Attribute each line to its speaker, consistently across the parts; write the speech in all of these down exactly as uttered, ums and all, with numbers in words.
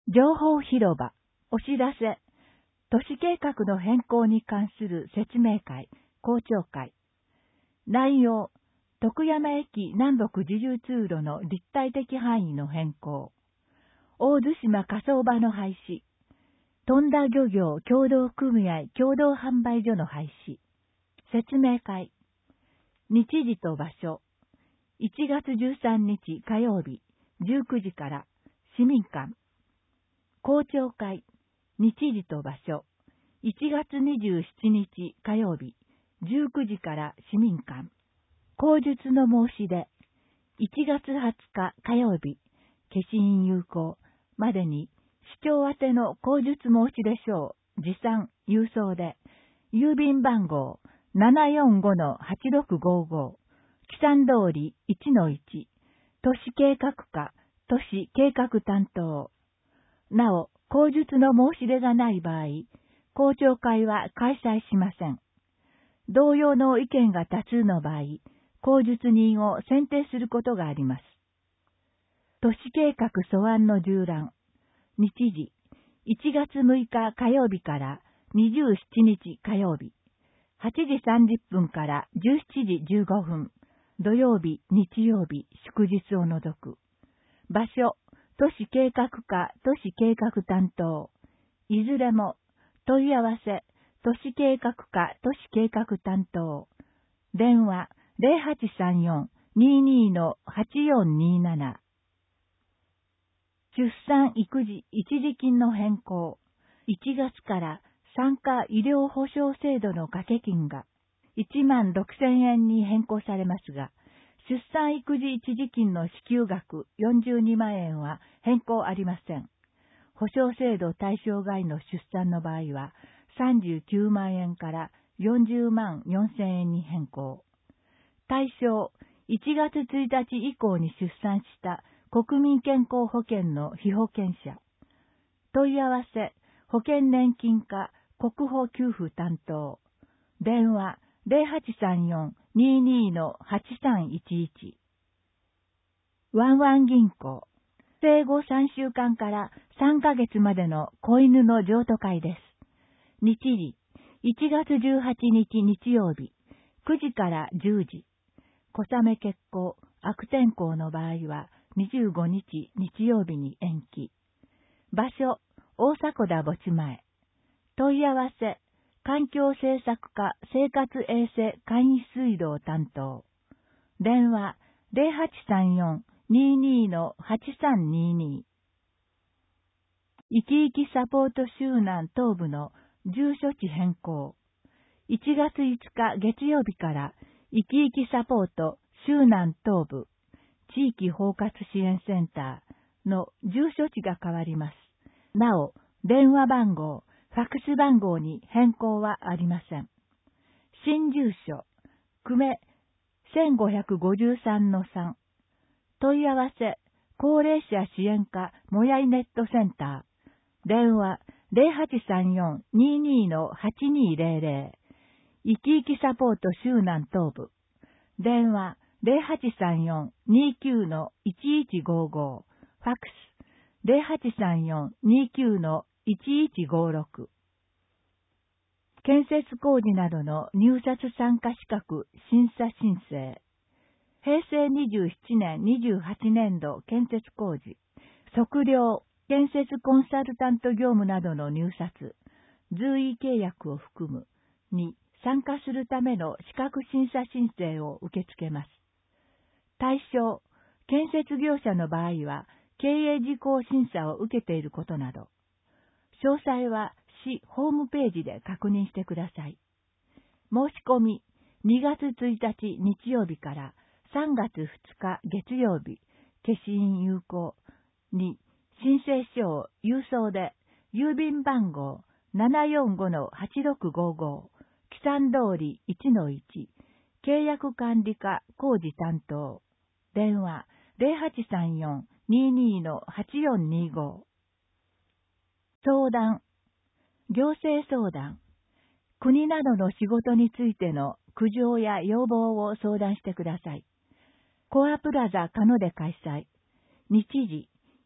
Speaker 1: 情報広場、お知らせ、都市計画の変更に関する説明会、公聴会。内容、徳山駅南北自由通路の立体的範囲の変更。大津島火葬場の廃止。富田漁業協同組合共同販売所の廃止。説明会。日時と場所。いちがつじゅうさんにち火曜日、じゅうくじから市民館。公聴会。日時と場所。いちがつにじゅうしちにち火曜日、じゅうくじから市民館。口述の申し出。いちがつはつか火曜日、消印有効までに市長宛ての口述申し出書を持参郵送で、郵便番号 ななよんごのはちろくごご、木山通り いちのいち、都市計画課、都市計画担当。なお、口述の申し出がない場合、公聴会は開催しません。同様の意見が多数の場合、口述人を選定することがあります。都市計画素案の縦覧。日時、いちがつむいか火曜日からにじゅうしちにち火曜日、はちじさんじゅっぷんからじゅうしちじじゅうごふん、土曜日、日曜日、祝日を除く。場所、都市計画課、都市計画担当。いずれも、問い合わせ、都市計画課、都市計画担当。電話、ゼロはちさんよん にーにーのはちよんにーなな。出産育児一時金の変更。いちがつから産科医療保障制度の掛け金がいちまんろくせんえんに変更されますが、出産育児一時金の支給額よんじゅうにまんえんは変更ありません。保障制度対象外の出産の場合はさんじゅうきゅうまんえんからよんじゅうまんよんせんえんに変更。対象、いちがつついたち以降に出産した国民健康保険の被保険者。問い合わせ、保険年金課国保給付担当。電話、ゼロはちさんよん にーにーのはちさんいちいち。ワンワン銀行。生後さんしゅうかんからさんかげつまでの子犬の譲渡会です。日時、いちがつじゅうはちにち日曜日、くじからじゅうじ。小雨欠航、悪天候の場合はにじゅうごにち日曜日に延期。場所、大迫田墓地前。問い合わせ、環境政策課生活衛生簡易水道担当。電話、ゼロはちさんよん にーにーのはちさんにーにー。いきいきサポート周南東部の住所地変更。いちがついつか月曜日からいきいきサポート周南東部地域包括支援センターの住所地が変わります。なお、電話番号、ファックス番号に変更はありません。新住所、久米せんごひゃくごじゅうさんのさん。問い合わせ、高齢者支援課もやいネットセンター。電話、ゼロはちさんよん にーにーのはちにーゼロゼロ。いきいきサポート周南東部。電話、ゼロはちさんよん にーきゅうのいちいちごご。ファックス、ゼロはちさんよん にーきゅうのいちいちごろく。建設工事などの入札参加資格審査申請。へいせいにじゅうななねんにじゅうはちねんど建設工事、測量、建設コンサルタント業務などの入札、随意契約を含むに参加するための資格審査申請を受け付けます。対象、建設業者の場合は経営事項審査を受けていることなど。詳細は市ホームページで確認してください。申し込み、にがつついたち日曜日からさんがつふつか月曜日、消印有効に申請書を郵送で、郵便番号 ななよんごのはちろくごご、木山通り いちのいち、契約管理課工事担当。電話 ゼロはちさんよん にーにーのはちよんにーご。相談、行政相談、国などの仕事についての苦情や要望を相談してください。コアプラザ鹿野で開催。日時、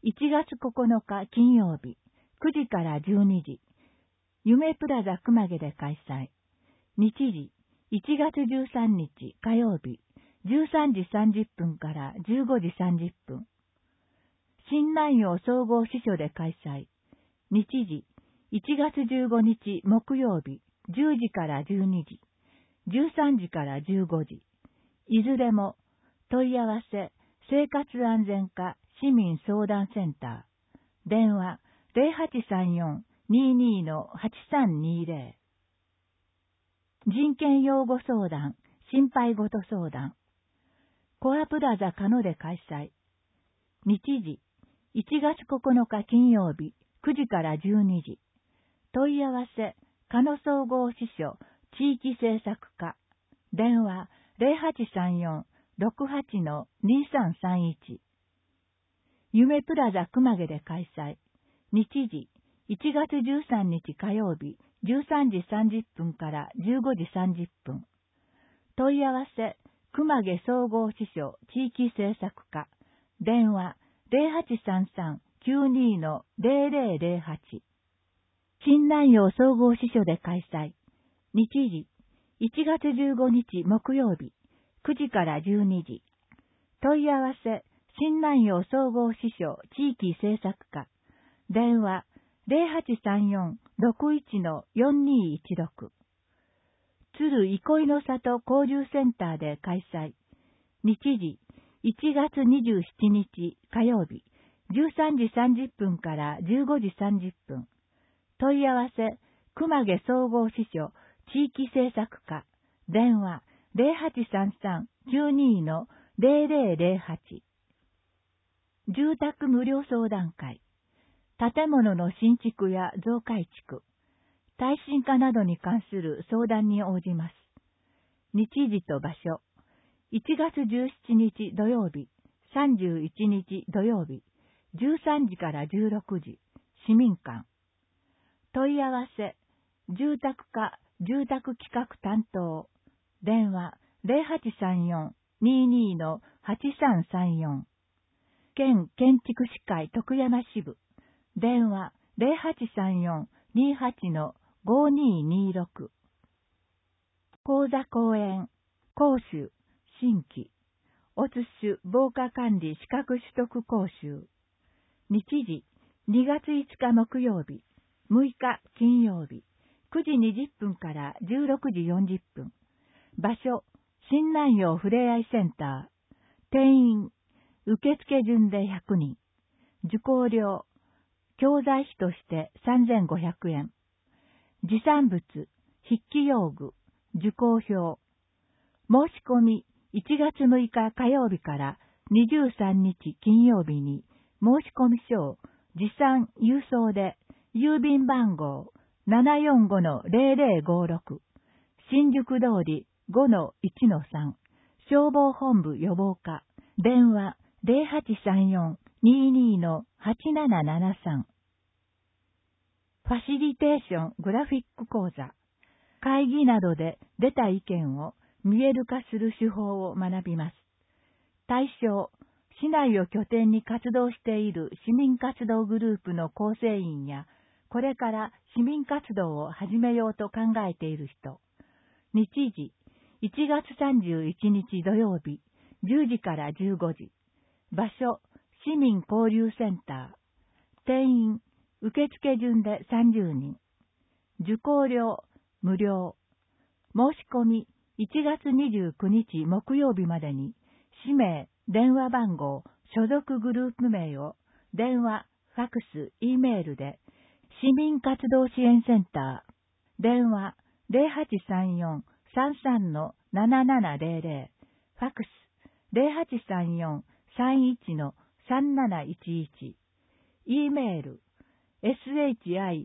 Speaker 1: いちがつここのか金曜日、くじからじゅうにじ、夢プラザ熊毛で開催。日時、いちがつじゅうさんにち火曜日、じゅうさんじさんじゅっぷんからじゅうごじさんじゅっぷん。新南陽総合支所で開催。日時、いちがつじゅうごにち木曜日、じゅうじからじゅうにじ、じゅうさんじからじゅうごじ。いずれも、問い合わせ、生活安全課市民相談センター。電話、ゼロはちさんよん にーにー はちさんにーぜろ。人権擁護相談、心配ごと相談。コアプラザカノで開催。日時、いちがつここのか金曜日、くじからじゅうにじ。問い合わせ、カノ総合支所、地域政策課。電話、ゼロはちさんよん ろくはち にーさんさんいち。夢プラザ熊毛で開催。日時、いちがつじゅうさんにち火曜日、じゅうさんじさんじゅっぷんからじゅうごじさんじゅっぷん。問い合わせ、熊毛総合支所地域政策課。電話、ゼロはちさんさん きゅうにー ゼロゼロゼロはち。新南陽総合支所で開催。日時、いちがつじゅうごにち木曜日、くじからじゅうにじ。問い合わせ、新南陽総合支所地域政策課。電話、ゼロはちさんよん ろくいち よんにーいちろく。鶴憩いの里交流センターで開催。日時、いちがつにじゅうしちにち火曜日、じゅうさんじさんじゅっぷんからじゅうごじさんじゅっぷん。問い合わせ、熊毛総合支所地域政策課。電話、ゼロはちさんさん きゅうにー ゼロゼロゼロはち。住宅無料相談会。建物の新築や増改築、耐震化などに関する相談に応じます。日時と場所。いちがつじゅうしちにち土曜日、さんじゅういちにち土曜日、じゅうさんじからじゅうろくじ、市民館。問い合わせ、住宅課住宅企画担当。電話、ゼロはちさんよん にーにー はちさんさんよん。県建築士会徳山支部。電話、ゼロはちさんよん にーはち ごにーにーろく。講座講演、講習、新規、オツ種防火管理資格取得講習。日時、にがついつか木曜日、むいか金曜日、くじにじゅっぷんからじゅうろくじよんじゅっぷん。場所、新南陽ふれあいセンター。定員、受付順でひゃくにん。受講料、教材費としてさんぜんごひゃくえん。持参物、筆記用具、受講票。申し込み、いちがつむいか火曜日からにじゅうさんにち金曜日に申し込み書を持参郵送で郵便番号 ななよんごのゼロゼロごろく 新宿通り ごのいちのさん 消防本部予防課。電話 ゼロはちさんよん にーにー はちななななさん。ファシリテーショングラフィック講座。会議などで出た意見を見える化する手法を学びます。対象、市内を拠点に活動している市民活動グループの構成員や、これから市民活動を始めようと考えている人。日時、いちがつさんじゅういちにち土曜日、じゅうじからじゅうごじ。場所、市民交流センター。定員、受付順でさんじゅうにん。受講料、無料。申し込み、いちがつにじゅうくにち木曜日までに、氏名、電話番号、所属グループ名を、電話、ファクス、Eメールで、市民活動支援センター、電話、ゼロはちさんよん さんさん ななななゼロゼロ、ファクス、ゼロはちさんよん さんいち さんなないちいち、Eメール、シンクエン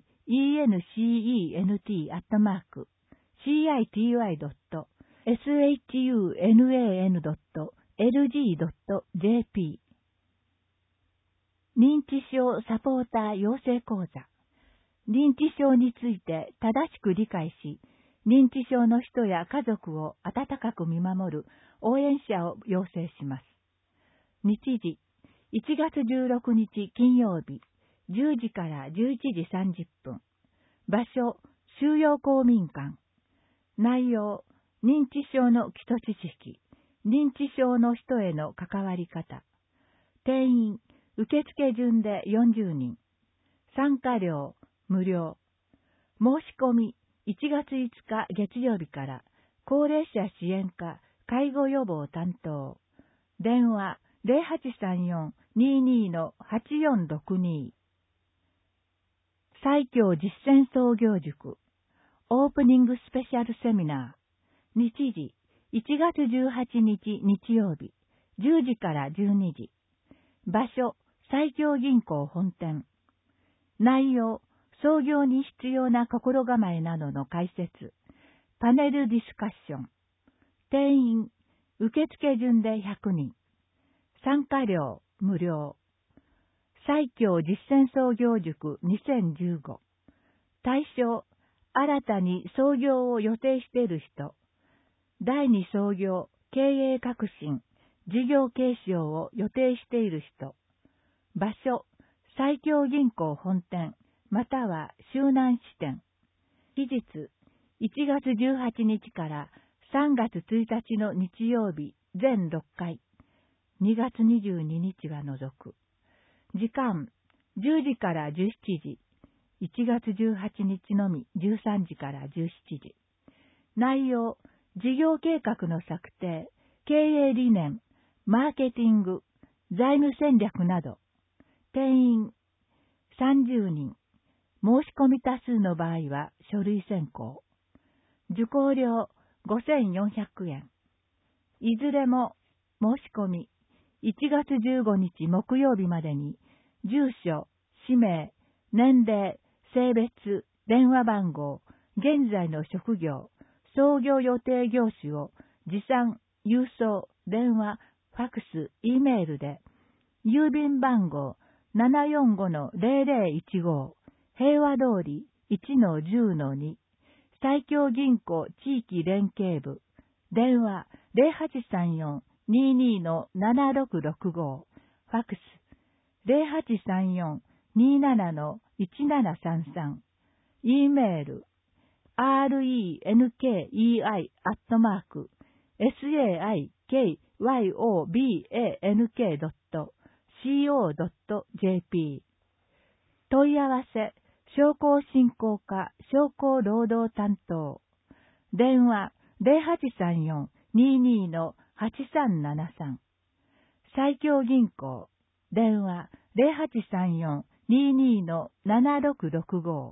Speaker 1: ト アットマーク、シーアイティーワイ ドット サン ドット エルジー ドット ジェーピー。認知症サポーター養成講座。認知症について正しく理解し、認知症の人や家族を温かく見守る応援者を養成します。日時、 いちがつじゅうろくにち金曜日、じゅうじからじゅういちじさんじゅっぷん。場所、収容公民館。内容、認知症の基礎知識、認知症の人への関わり方。定員、受付順でよんじゅうにん。参加料、無料。申し込み、いちがついつか月曜日から、高齢者支援課、介護予防担当。電話、ゼロはちさんよん にーにー のはちよんろくに。最強実践創業塾。オープニングスペシャルセミナー。日時、いちがつじゅうはちにち日曜日、じゅうじからじゅうにじ。場所、最強銀行本店。内容、創業に必要な心構えなどの解説。パネルディスカッション。定員、受付順でひゃくにん。参加料、無料。最強実践創業塾にせんじゅうご。対象、新たに創業を予定している人。第二創業、経営革新、事業継承を予定している人。場所、最強銀行本店、または周南支店。期日、いちがつじゅうはちにちからさんがつついたちの日曜日全ろっかい。にがつにじゅうににちは除く。時間、じゅうじからじゅうしちじ。いちがつじゅうはちにちのみじゅうさんじからじゅうしちじ。内容、事業計画の策定、経営理念、マーケティング、財務戦略など。定員、さんじゅうにん。申し込み多数の場合は書類選考。受講料ごせんよんひゃくえん。いずれも申し込み、いちがつじゅうごにち木曜日までに、住所、氏名、年齢、性別、電話番号、現在の職業、創業予定業種を持参、郵送、電話、ファックス、Eメールで、郵便番号 ななよんごのゼロゼロいちご、平和通り いちのじゅうのに、最強銀行地域連携部、電話 ゼロはちさんよん にーにー のななろくろくご、ファックスゼロはちさんよん にーなな のいちななさんさん、E メール アールイーエヌケーイーアイ アットマーク サイキョバンク ドット シーオー ドット ジェーピー。問い合わせ、商工振興課商工労働担当。電話ゼロはちさんよん にーにー のはちさんななさん。最強銀行。電話ゼロはちさんよん にーにー のななろくろくご。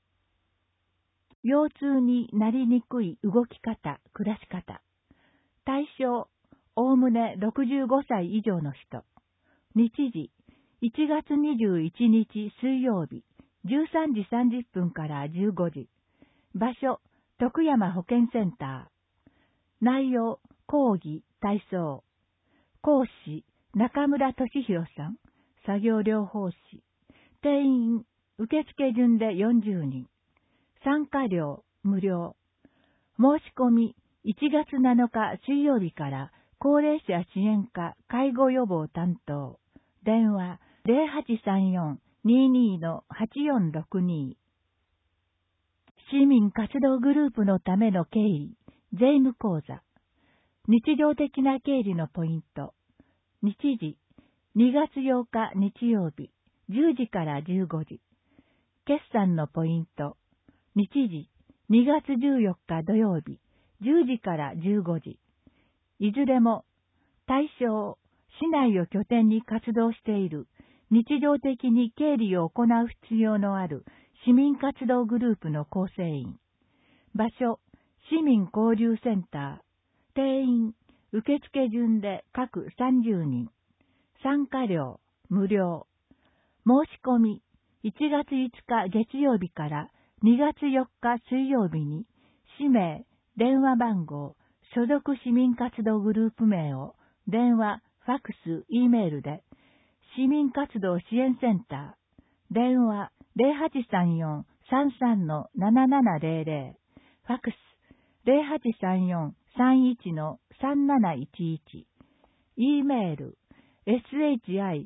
Speaker 1: 腰痛になりにくい動き方、暮らし方。対象、おおむねろくじゅうごさい以上の人。日時、いちがつにじゅういちにち水曜日、じゅうさんじさんじゅっぷんからじゅうごじ。場所、徳山保健センター。内容、講義、体操。講師、中村俊弘さん、作業療法士。定員、受付順でよんじゅうにん。参加料、無料。申し込み、いちがつなのか水曜日から高齢者支援課介護予防担当。電話ゼロはちさんよん にーにー のはちよんろくに。市民活動グループのための経緯、税務講座。日常的な経理のポイント。日時、にがつようか日曜日、じゅうじからじゅうごじ。決算のポイント。日時、にがつじゅうよっか土曜日、じゅうじからじゅうごじ。いずれも、対象、市内を拠点に活動している、日常的に経理を行う必要のある市民活動グループの構成員。場所、市民交流センター。定員、受付順で各さんじゅうにん。参加料、無料。申し込み、いちがついつか月曜日からにがつよっか水曜日に、氏名、電話番号、所属市民活動グループ名を、電話、ファックス、E メールで、市民活動支援センター、電話ゼロはちさんよん さんさん のななななゼロゼロ、ファックスゼロはちさんよん さんいち のさんなないちいち、E メール、 シンシェント アッ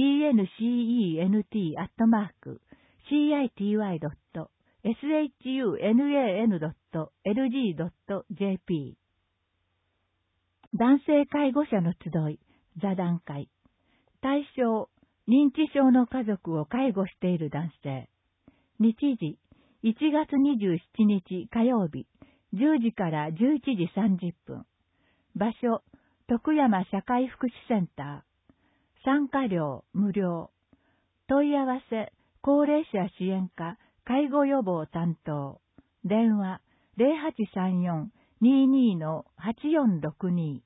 Speaker 1: トマーク シーアイティーワイドット サン ドット エルジー ドット ジェーピー 男性介護者の集い、座談会。対象、認知症の家族を介護している男性。日時、いちがつにじゅうしちにち火曜日、じゅうじからじゅういちじさんじゅっぷん。場所、徳山社会福祉センター。参加料無料。問い合わせ、高齢者支援課、介護予防担当。電話、ゼロはちさんよん にーにー はちよんろくに。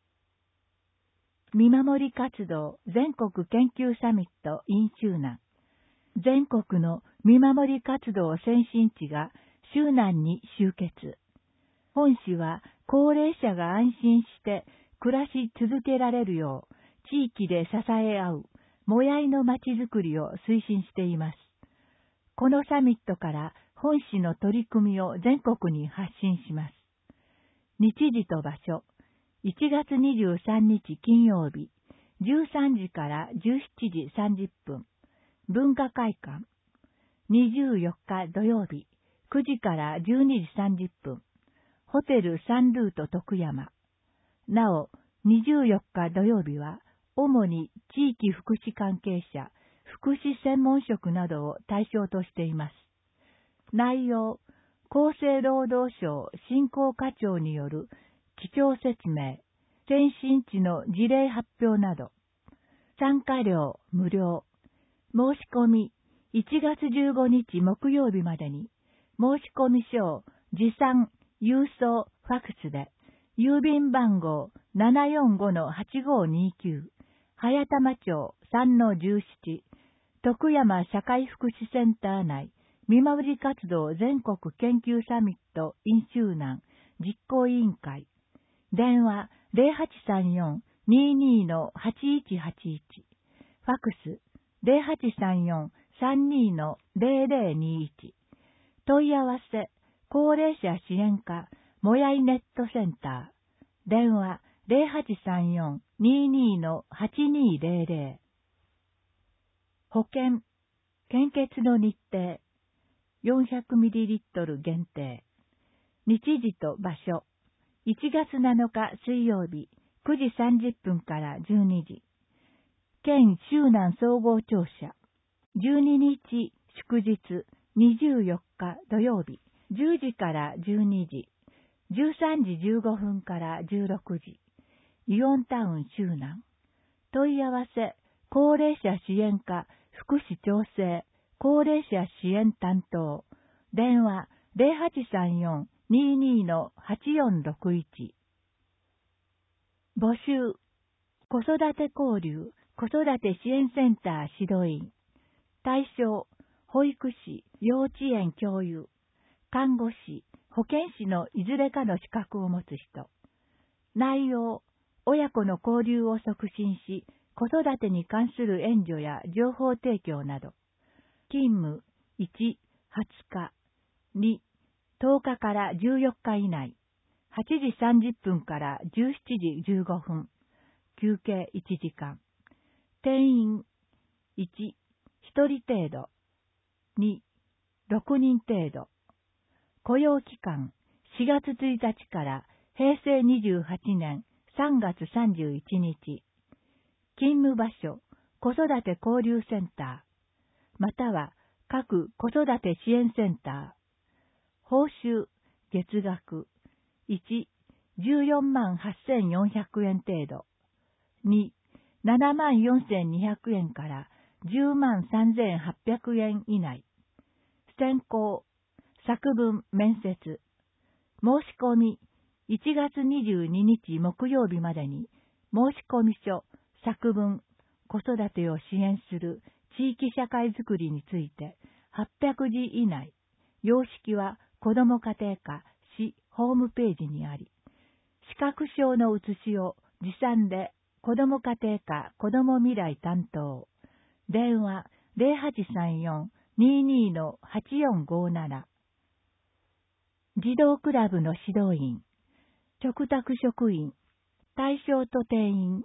Speaker 1: 見守り活動全国研究サミット in 周南。全国の見守り活動先進地が周南に集結。本市は高齢者が安心して暮らし続けられるよう地域で支え合うもやいのまちづくりを推進しています。このサミットから本市の取り組みを全国に発信します。日時と場所、いちがつにじゅうさんにち金曜日、じゅうさんじからじゅうしちじさんじゅっぷん、文化会館。にじゅうよっか土曜日、くじからじゅうにじさんじゅっぷん、ホテルサンルート徳山。なお、にじゅうよっか土曜日は、主に地域福祉関係者、福祉専門職などを対象としています。内容、厚生労働省振興課長による基調説明、先進地の事例発表など。参加料無料。申し込み、いちがつじゅうごにち木曜日までに、申し込み書を持参、郵送、ファクスで、郵便番号 ななよんごのはちごにきゅう、早玉町 さんのじゅうなな、徳山社会福祉センター内、見守り活動全国研究サミット in 周南実行委員会。電話ゼロはちさんよん にーにー はちいちはちいち。ファクスゼロはちさんよん さんにー ゼロゼロにいち。問い合わせ、高齢者支援課、もやいネットセンター。電話ゼロはちさんよん にーにー はちにーゼロゼロ。保険、献血の日程。よんひゃくミリリットル 限定。日時と場所。いちがつなのか水曜日、くじさんじゅっぷんからじゅうにじ。県周南総合庁舎。じゅうににち祝日、にじゅうよっか土曜日、じゅうじからじゅうにじ。じゅうさんじじゅうごふんからじゅうろくじ。イオンタウン周南。問い合わせ、高齢者支援課、福祉調整、高齢者支援担当。電話ゼロはちさんよん にーにー はちよんろくいち。募集。子育て交流、子育て支援センター指導員。対象、保育士、幼稚園教諭、看護師、保健師のいずれかの資格を持つ人。内容、親子の交流を促進し、子育てに関する援助や情報提供など。勤務、いち、はつか、に、とおかからじゅうよっか以内、はちじさんじゅっぷんからじゅうしちじじゅうごふん、休憩いちじかん。定員、いち、ひとり程度、に、ろくにん程度。雇用期間、しがつついたちからへいせいにじゅうはちねんさんがつさんじゅういちにち。勤務場所、子育て交流センター、または各子育て支援センター。報酬、月額、いち、じゅうよんまんはっせんよんひゃくえん程度、に、ななまんよんせんにひゃくえんからじゅうまんさんぜんはっぴゃくえん以内。選考、作文面接。申し込み、いちがつにじゅうににち木曜日までに、申し込み書、作文、子育てを支援する地域社会づくりについてはっぴゃくじ以内。様式は子ども家庭課市ホームページにあり、視覚障の写しを持参で子ども家庭課子ども未来担当。電話ゼロはちさんよん にーにー はちよんごなな。児童クラブの指導員、嘱託職員、対象と定員、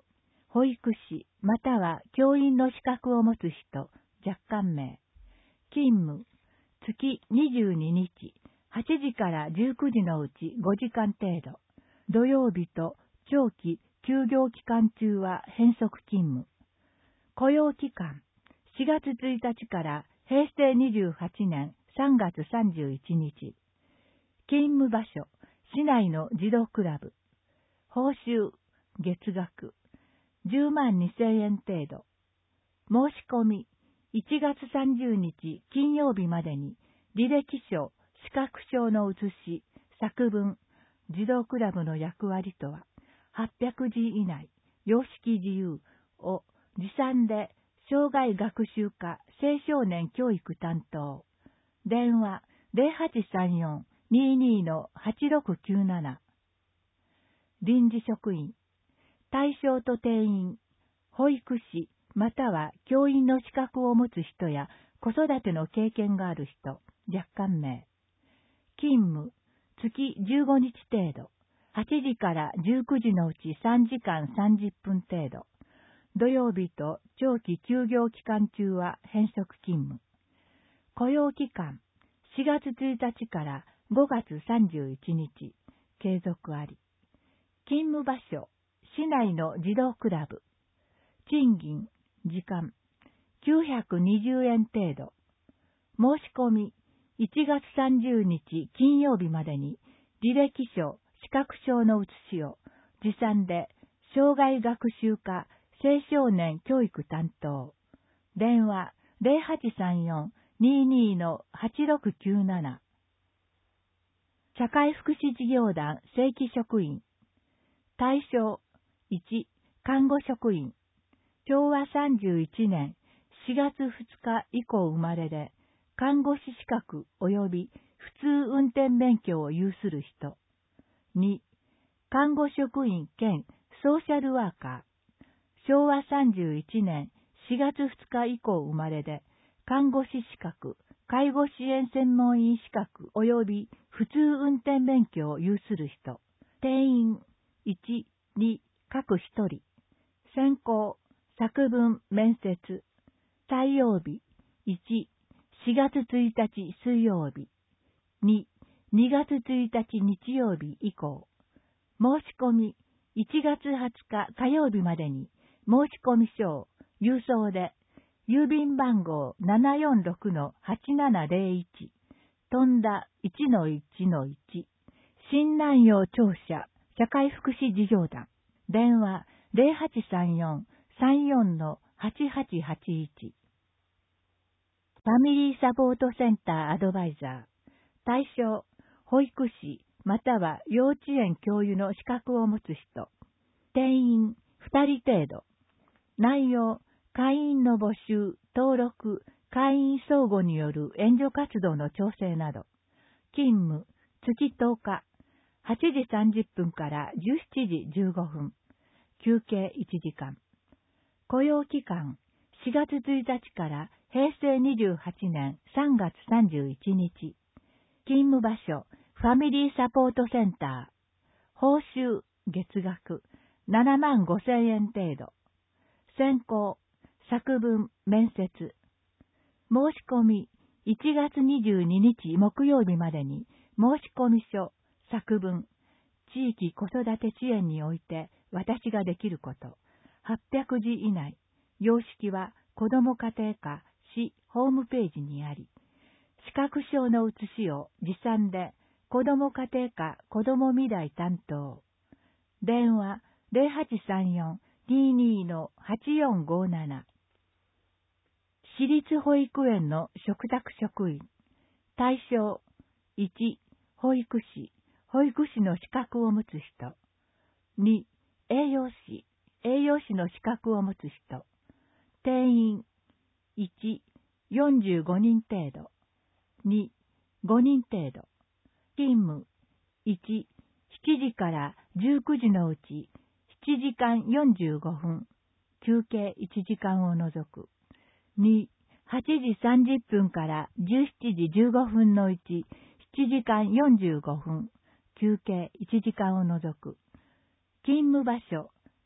Speaker 1: 保育士または教員の資格を持つ人、若干名。勤務、月にじゅうににち、はちじからじゅうくじのうちごじかん程度。土曜日と長期休業期間中は変則勤務。雇用期間、しがつついたちからへいせいにじゅうはちねんさんがつさんじゅういちにち。勤務場所、市内の児童クラブ。報酬、月額、じゅうまんにせんえん程度。申し込み、いちがつさんじゅうにち金曜日までに、履歴書、資格証の写し、作文、児童クラブの役割とは、はっぴゃくじ以内、様式自由を持参で、障害学習課青少年教育担当。電話 ゼロはちさんよん にーにー はちろくきゅうなな。臨時職員、対象と定員、保育士または教員の資格を持つ人や子育ての経験がある人、若干名。勤務、月じゅうごにち程度、はちじからじゅうくじのうちさんじかんさんじゅっぷん程度。土曜日と長期休業期間中は変則勤務。雇用期間、しがつついたちからごがつさんじゅういちにち、継続あり。勤務場所、市内の児童クラブ。賃金、時間、きゅうひゃくにじゅうえん程度。申し込み、いちがつさんじゅうにち金曜日までに、履歴書、資格証の写しを、持参で、障害学習課青少年教育担当。電話 ゼロはちさんよん にーにー はちろくきゅうなな。社会福祉事業団正規職員。対象いち、看護職員。しょうわさんじゅういちねんしがつふつか以降生まれで、看護師資格及び普通運転免許を有する人。に、看護職員兼ソーシャルワーカー。しょうわさんじゅういちねんしがつふつか以降生まれで、看護師資格、介護支援専門員資格及び普通運転免許を有する人。定員いち、に、各一人。選考、作文、面接。採用日いち、しがつついたち水曜日。に、にがつついたち日曜日以降。申し込みいちがつはつか火曜日までに申し込み書を郵送で郵便番号 ななよんろくのはちななぜろいち とんだ いちのいちのいち 新南陽庁舎社会福祉事業団電話 ゼロはちさんよん さんよんのはちはちはちいち。ファミリーサポートセンターアドバイザー。対象、保育士または幼稚園教諭の資格を持つ人。定員ふたり程度。内容、会員の募集、登録、会員相互による援助活動の調整など。勤務、月とおか、はちじさんじゅっぷんからじゅうしちじじゅうごふん。休憩いちじかん。雇用期間、しがつついたちからへいせいにじゅうはちねんさんがつさんじゅういちにち。勤務場所、ファミリーサポートセンター。報酬、月額、ななまんごせんえん程度。選考、作文、面接。申し込み、いちがつにじゅうににち木曜日までに申し込み書、作文、地域子育て支援において私ができること、はっぴゃくじ以内、様式は子ども家庭課市ホームページにあり、資格証の写しを持参で子ども家庭課子ども未来担当。電話 ゼロはちさんよん にーにー のはちよんごなな。私立保育園の嘱託職員。対象いち、保育士、保育士の資格を持つ人。に、栄養士、栄養士の資格を持つ人。定員いち、よんじゅうごにん程度。に、ごにん程度。勤務いち、しちじからじゅうくじのうちしちじかんよんじゅうごふん。休憩いちじかんを除く。に、はちじさんじゅっぷんからじゅうしちじじゅうごふんのうちしちじかんよんじゅうごふん。休憩いちじかんを除く。勤務場所、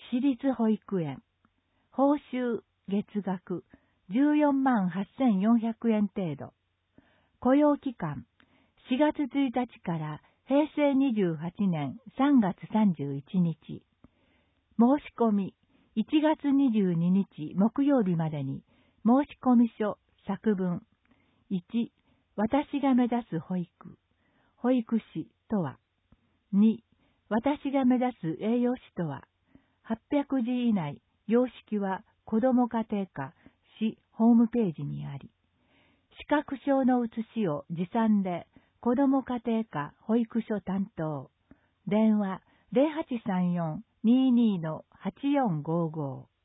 Speaker 1: 私立保育園。報酬月額じゅうよんまんはっせんよんひゃくえん程度。雇用期間しがつついたちからへいせいにじゅうはちねんさんがつさんじゅういちにち。申し込みいちがつにじゅうににち木曜日までに申込書作文。いち、私が目指す保育。保育士とは。に、私が目指す栄養士とは。はっぴゃくじ以内、様式は子ども家庭科、市ホームページにあり。資格証の写しを持参で、子ども家庭科保育所担当。電話ゼロはちさんよん にーにー はちよんごーごー。